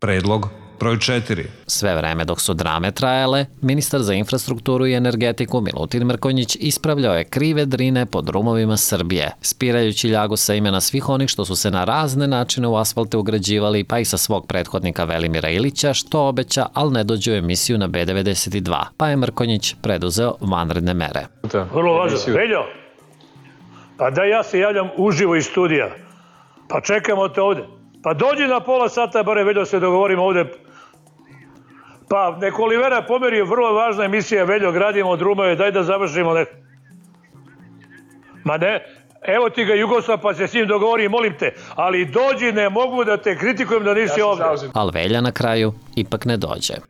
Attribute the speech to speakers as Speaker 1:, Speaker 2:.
Speaker 1: Predlog broj 4.
Speaker 2: Sve vreme dok su drame trajale, ministar za infrastrukturu i energetiku Milutin Mrkonjić ispravljao je krive drine po drumovima Srbije, spirajući ljagu sa imena svih onih što su se na razne načine u asfalte ugrađivali, pa i sa svog prethodnika Velimira Ilića, što obeća, ali ne dođe u emisiju na B92, pa je Mrkonjić preduzeo vanredne mere.
Speaker 3: Vrlo važno. Veljo, pa da ja se javljam uživo iz studija, pa čekamo te ovde. Pa dođi na pola sata, bare Veljo, se dogovorimo ovde. Pa neko Olivera pomeri, vrlo važna emisija, Veljo, gradimo drumove, daj da završimo neko. Ma ne, evo ti ga Jugoslav, pa se s njim dogovori, molim te, ali dođi, ne mogu da te kritikujem da nisi ovde.
Speaker 2: Ali Velja na kraju ipak ne dođe.